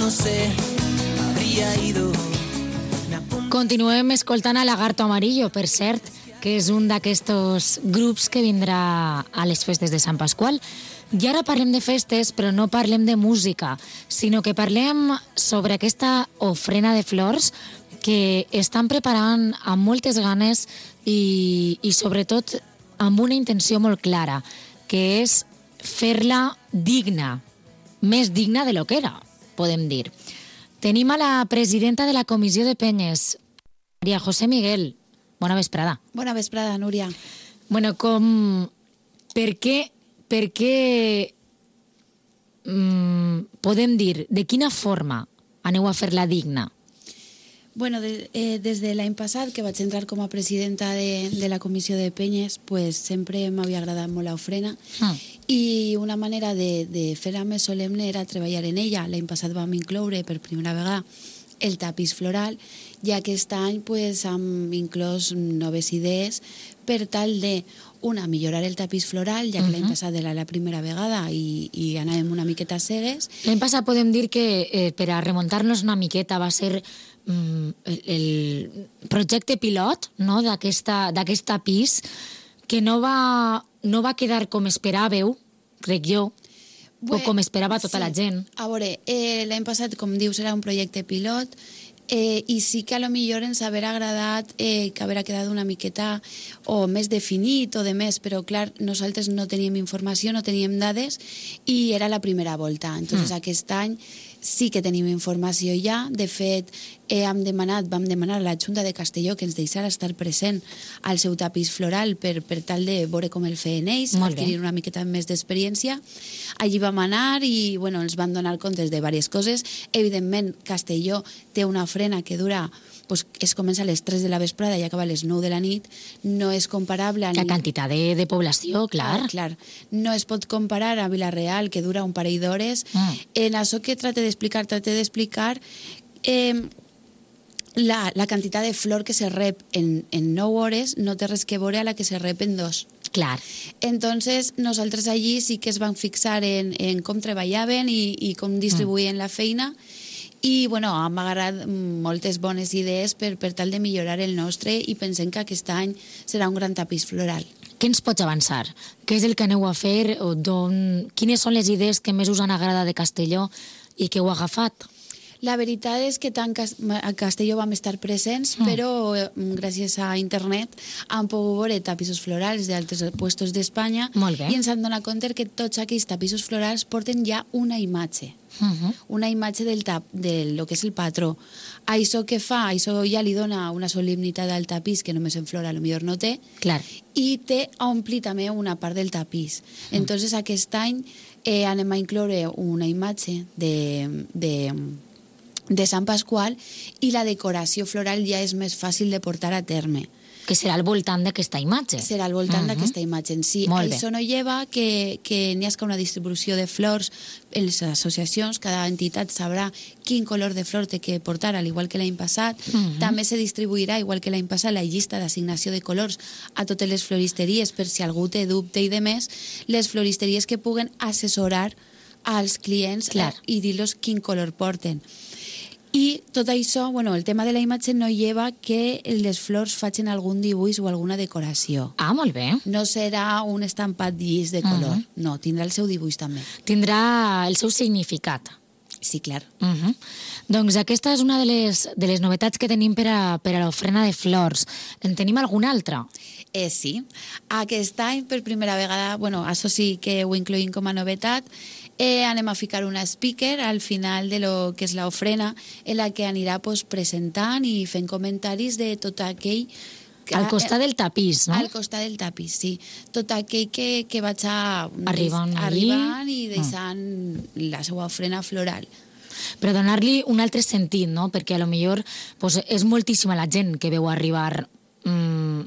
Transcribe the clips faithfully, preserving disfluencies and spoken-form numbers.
no sé, habría ido. Continuem escoltant a Lagarto Amarillo, per cert, que és un d'aquests grups que vindrà a les festes de Sant Pasqual. I ara parlem de festes, però no parlem de música, sinó que parlem sobre aquesta ofrena de flors que estan preparant amb moltes ganes i, i sobretot amb una intenció molt clara, que és fer-la digna, més digna de lo que era, podem dir. Tenim a la presidenta de la Comissió de Penyes, Maria José Miguel. Bona vesprada. Bona vesprada, Núria. Bueno, com... Per què... Per què... Mm, podem dir, de quina forma aneu a fer-la digna? Bueno, de, eh, des de l'any passat, que vaig entrar com a presidenta de, de la Comissió de Penyes, pues sempre m'havia agradat molt l'ofrena. Mm. I una manera de, de fer-la més solemne era treballar en ella. L'any passat vam incloure per primera vegada el tapís floral, i aquest any pues, hem inclòs noves idees per tal de, una, millorar el tapís floral, ja que uh-huh. l'any passat era la primera vegada i, i anàvem una miqueta cegues. L'any passat podem dir que, eh, per a remuntar-nos una miqueta, va ser mm, el, el projecte pilot, no?, d'aquesta, d'aquest tapís, que no va, no va quedar com esperàveu, crec jo, Bé, o com esperava tota sí. la gent. A veure, eh, l'any passat, com dius, era un projecte pilot, eh, i sí que a lo millor ens haurà agradat eh, que haurà quedat una miqueta o més definit o de més, però clar, nosaltres no teníem informació, no teníem dades i era la primera volta. Entonces mm. aquest any sí que tenim informació ja. De fet, eh, hem demanat, vam demanar a la Junta de Castelló que ens deixara estar present al seu tapís floral per, per tal de veure com el feien ells, adquirir una miqueta més d'experiència. Allí vam anar i bueno, ens van donar comptes de diverses coses. Evidentment, Castelló té una ofrena que dura, pues, es comença a les tres de la vesprada i acaba a les nou de la nit. No és comparable... A la ni... quantitat de, de població, clar. Ah, clar. No es pot comparar a Vila-real, que dura un parell d'hores. Mm. En això que trate d'explicar, trate d'explicar eh, la, la quantitat de flor que se rep en, en nou hores no té res que veure a la que se rep en dos. Clar. Entonces, nosaltres allí sí que es van fixar en, en com treballaven i, i com distribuïen mm. la feina. I, bueno, hem agarrat moltes bones idees per, per tal de millorar el nostre i pensem que aquest any serà un gran tapís floral. Què ens pots avançar? Què és el que aneu a fer? O don... Quines són les idees que més us han agradat de Castelló i que heu agafat? La veritat és que tant a Castelló vam estar presents, mm. però gràcies a internet han pogut veure tapissos florals d'altres puestos d'Espanya i ens han donat compte que tots aquells tapissos florals porten ja una imatge. Uh-huh. Una imatge del tap, de lo que és el patró. Això que fa, això ja li dona una solemnitat al tapís que només en flor a lo millor no té. Clar. I té a omplir també una part del tapís. Uh-huh. Entonces aquest any eh, anem a incloure una imatge de, de, de Sant Pasqual i la decoració floral ja és més fàcil de portar a terme. Que serà al voltant d'aquesta imatge. Serà al voltant uh-huh. d'aquesta imatge en si. Això no lleva que, que n'hi hagi una distribució de flors en les associacions, cada entitat sabrà quin color de flor té que portar, al igual que l'any passat. Uh-huh. També se distribuirà, igual que l'any passat, la llista d'assignació de colors a totes les floristeries, per si algú té dubte i de més, les floristeries que puguen assessorar als clients Clar. i dir-los quin color porten. I tot això, bueno, el tema de la imatge no lleva que les flors facin algun dibuix o alguna decoració. Ah, molt bé. No serà un estampat llis de color. Uh-huh. No, tindrà el seu dibuix també. Tindrà el seu significat. Sí, clar. Uh-huh. Doncs aquesta és una de les, de les novetats que tenim per a, per a l'ofrena de flors. En tenim alguna altra? Eh, sí. Aquest any, per primera vegada, bueno, això sí que ho incloïm com a novetat, Eh, anem a ficar una speaker al final de lo que és l'ofrena, en la que anirà pues, presentant i fent comentaris de tot aquell... Que, al costat del tapís, no? Al costat del tapís, sí. Tot aquell que, que vaig a... Arribant, arribant i deixant mm. la seva ofrena floral. Però donar-li un altre sentit, no? Perquè a lo millor pues, és moltíssima la gent que veu arribar, mmm,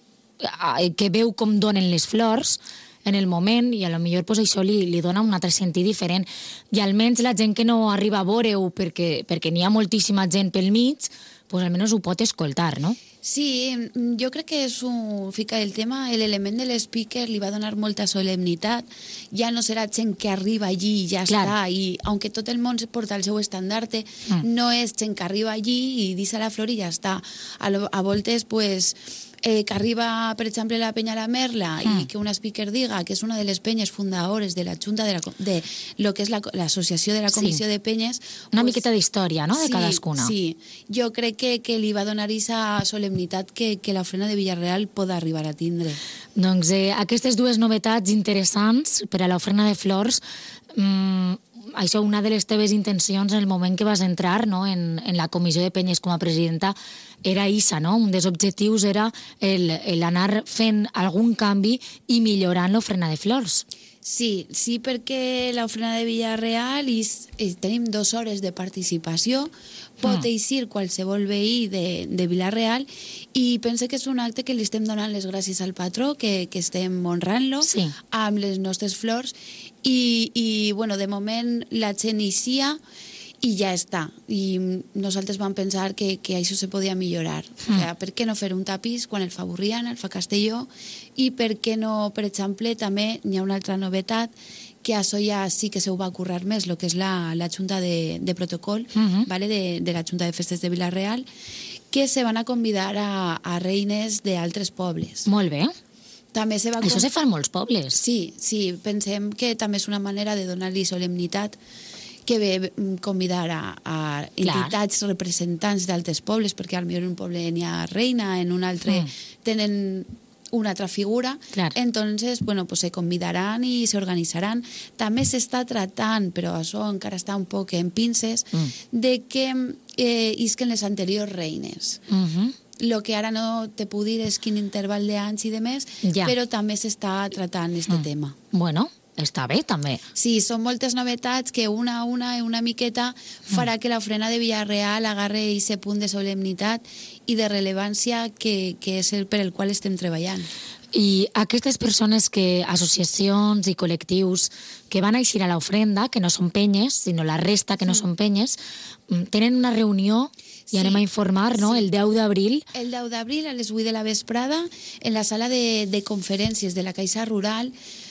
que veu com donen les flors en el moment i a lo millor pues, això li, li dona un altre sentit diferent i almenys la gent que no arriba a veure-ho perquè, perquè n'hi ha moltíssima gent pel mig, pues, almenys ho pot escoltar, no? Sí, jo crec que és un... Fica el tema, l'element de l'speaker li va donar molta solemnitat, ja no serà gent que arriba allí i ja Clar. està, i aunque tot el món porta el seu estandarte, Mm. no és gent que arriba allí i deixa la flor i ja està. A, lo- a voltes, pues, eh, que arriba, per exemple, la penya La Merla Mm. i que un speaker diga que és una de les penyes fundadores de la Junta de, la, co- de lo que és la- l'associació de la Sí. Comissió de Penyes. Una pues, miqueta d'història, no?, de sí, cadascuna. Sí, jo crec que, que li va donar aquesta solemnitat que, que l'ofrena de Villarreal pot arribar a tindre. Doncs eh, aquestes dues novetats interessants per a l'ofrena de flors, mm, això, una de les teves intencions en el moment que vas entrar, no?, en, en la comissió de penyes com a presidenta, era issa, no? Un dels objectius era el, el anar fent algun canvi i millorant l'ofrena de flors. Sí, sí, perquè l'ofrena de Villarreal i, i tenim dues hores de participació, pot Mm. eixir qualsevol veí de, de Villarreal i pense que és un acte que li estem donant les gràcies al patró, que, que estem honrant-lo Sí. amb les nostres flors i, i bueno, de moment la gent inicia i ja està. I nosaltres vam pensar que, que això se podia millorar. Mm. O sigui, per què no fer un tapís quan el fa Burriana, el fa Castelló, i per què no, per exemple, també n'hi ha una altra novetat, que això ja sí que se ho va currar més, el que és la, la Junta de, de Protocol, Mhm. ¿vale? de, de la Junta de Festes de Villarreal, que se van a convidar a, a reines d'altres pobles. Molt bé. També se va Això con- se fa en molts pobles. Sí, sí, pensem que també és una manera de donar-li solemnitat que ve mm, convidar a, a entitats representants d'altres pobles, perquè potser en un poble n'hi ha reina, en un altre Mm. tenen una altra figura, Clar. entonces, bueno, pues se convidaran i se organitzaran. També s'està tratant, però això encara està un poc en pinces, Mm. de que eh, isquen les anteriors reines. Mhm. Lo que ara no te puc dir és quin interval d'anys i de més, Ja. però també s'està tratant este Mm. tema. Bueno, està bé, també. Sí, són moltes novetats que una a una, una miqueta, farà que l'ofrena de Villarreal agarre aquest punt de solemnitat i de rellevància que, que és el per el qual estem treballant. I aquestes persones, que associacions i col·lectius que van eixir a l'ofrenda, que no són penyes, sinó la resta que no són penyes, mm, tenen una reunió, i Sí. anem a informar, no?, Sí. el deu d'abril. El deu d'abril, a les vuit de la vesprada, en la sala de, de conferències de la Caixa Rural,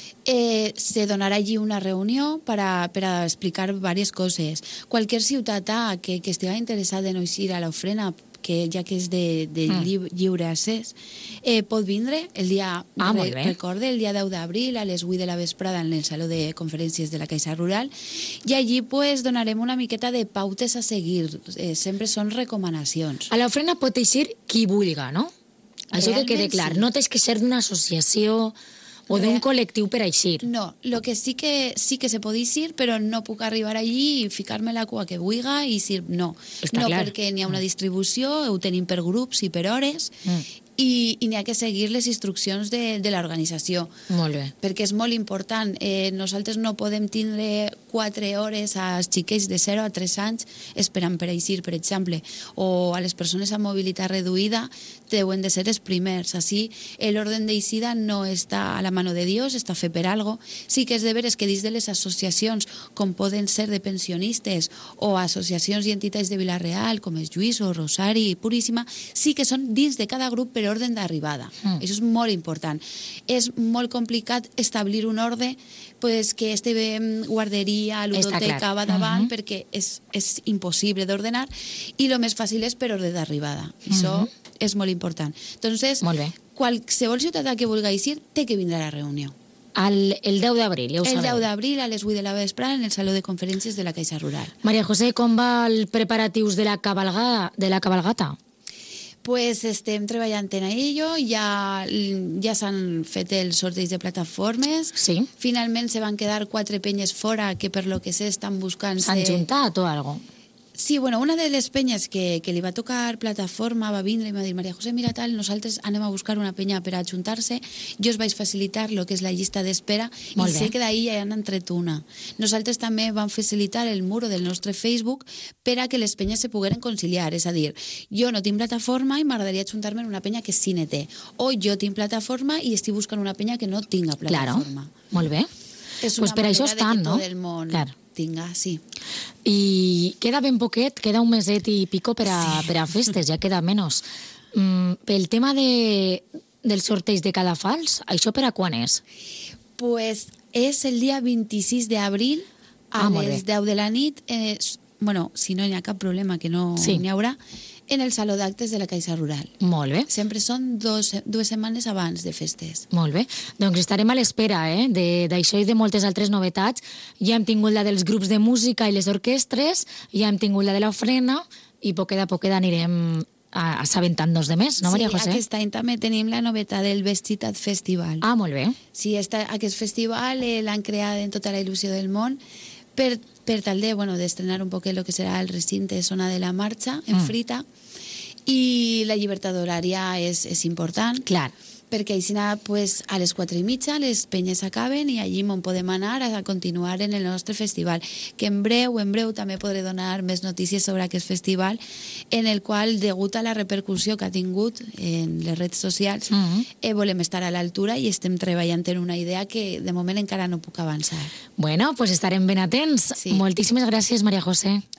eh, se donarà allí una reunió per a, per a explicar diverses coses. Qualsevol ciutadà que, que estigui interessat en eixir a l'ofrena, que ja que és de, de Mm. lliure, lliure accés, eh, pot vindre el dia, Ah, molt bé. recorde, el dia deu d'abril a les vuit de la vesprada en el saló de conferències de la Caixa Rural, i allí pues, donarem una miqueta de pautes a seguir. Eh, sempre són recomanacions. A l'ofrena pot eixir qui vulga, no? Això que quede Realment, clar. sí. No tens que ser d'una associació o d'un Real- col·lectiu per eixir. No, lo que sí que sí que se pot dir, però no puc arribar allí i ficar-me la cua que vulga i dir no. Està no, clar. perquè n'hi ha una distribució, ho tenim per grups i per hores, Mm. i, i n'hi ha que seguir les instruccions de, de l'organització. Molt bé. Perquè és molt important. Eh, nosaltres no podem tindre quatre hores als xiquets de zero a tres anys esperant per eixir, per exemple, o a les persones amb mobilitat reduïda deuen de ser els primers. Així, l'ordre d'eixida no està a la mano de Dios, està fet per algo. Sí que és de veres que dins de les associacions, com poden ser de pensionistes o associacions i entitats de Villarreal, com és Lluís o Rosari i Puríssima, sí que són dins de cada grup per ordre d'arribada. Mm. Això és molt important. És molt complicat establir un ordre pues, que este mm, guarderia, ludoteca clar. va davant, Mhm. perquè és, és impossible d'ordenar, i el més fàcil és per ordre d'arribada. I això Mhm. és molt important. Entonces, Molt bé. qualsevol ciutadà que vulgui eixir té que vindre a la reunió. El, el deu d'abril, ja ho El sabeu. deu d'abril a les vuit de la vesprada en el saló de conferències de la Caixa Rural. Maria José, com va els preparatius de la cabalgada? De la cabalgata? Pues estem treballant en ello, ja, ja s'han fet els sorteig de plataformes. Sí. Finalment se van quedar quatre penyes fora que per lo que sé estan buscant... S'han juntat o algo? Sí, bueno, una de les penyes que, que li va tocar plataforma va vindre i m'ha dit, Maria José, mira tal, nosaltres anem a buscar una penya per a ajuntar-se, jo us vaig facilitar el que és la llista d'espera i Molt bé. sé que d'ahir ja han tret una. Nosaltres també vam facilitar el muro del nostre Facebook per a que les penyes se pogueren conciliar, és a dir, jo no tinc plataforma i m'agradaria ajuntar-me en una penya que sí ne té, o jo tinc plataforma i estic buscant una penya que no tinga Claro, plataforma. molt bé. És Pues una per això manera de estan, que no? tot el món Clar. tinga, sí. I queda ben poquet, queda un meset i pico per a, per a festes, ja queda menys. Mm, pel tema de, del sorteig de Cadafalç, això per a quan és? Pues és el dia vint-i-sis d'abril a Ah, molt les bé. deu de la nit. Eh, s- bueno, si no hi ha cap problema, que no Sí. n'hi haurà, en el Saló d'Actes de la Caixa Rural. Molt bé. Sempre són dos, dues setmanes abans de festes. Molt bé. Doncs estarem a l'espera eh, de- d'això i de moltes altres novetats. Ja hem tingut la dels grups de música i les orquestres, ja hem tingut la de l'ofrena i poquet a poquet anirem a- assabentant-nos de més, no, Maria sí, José? aquest any també tenim la novetat del Vestitat Festival. Ah, molt bé. Sí, esta, aquest festival eh, l'han creat en tota la il·lusió del món per, per tal de, bueno, d'estrenar un poc el que serà el recinte Zona de la Marxa, en Mm. Frita, i la llibertat horària és, és important. Clar. Perquè així pues, a les quatre i mitja les penyes acaben i allí on podem anar a continuar en el nostre festival, que en breu, en breu també podré donar més notícies sobre aquest festival, en el qual, degut a la repercussió que ha tingut en les redes socials, Mhm. eh, volem estar a l'altura i estem treballant en una idea que de moment encara no puc avançar. Bueno, pues estarem ben atents. Sí. Moltíssimes gràcies, Maria José.